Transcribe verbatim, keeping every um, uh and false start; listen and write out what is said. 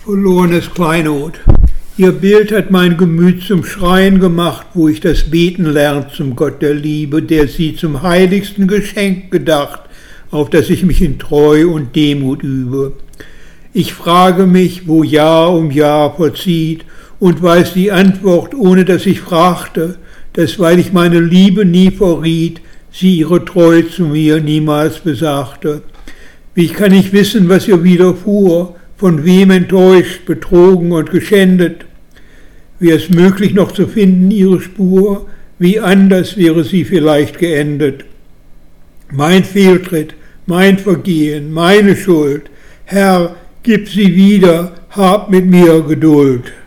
Verlorenes Kleinod. Ihr Bild hat mein Gemüt zum Schreien gemacht, wo ich das Beten lernt zum Gott der Liebe, der sie zum heiligsten Geschenk gedacht, auf das ich mich in Treu und Demut übe. Ich frage mich, wo Jahr um Jahr verzieht, und weiß die Antwort, ohne dass ich fragte, dass, weil ich meine Liebe nie verriet, sie ihre Treue zu mir niemals besagte. Wie kann ich wissen, was ihr widerfuhr, von wem enttäuscht, betrogen und geschändet? Wäre es möglich noch zu finden, ihre Spur, wie anders wäre sie vielleicht geendet. Mein Fehltritt, mein Vergehen, meine Schuld, Herr, gib sie wieder, hab mit mir Geduld.